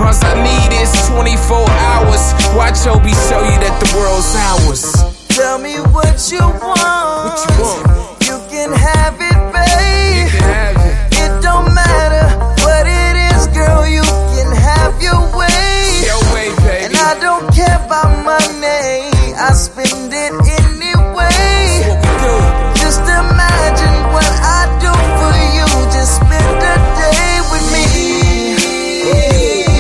All I need is 24 hours. Watch Obi show you that the world's ours. Tell me what you want.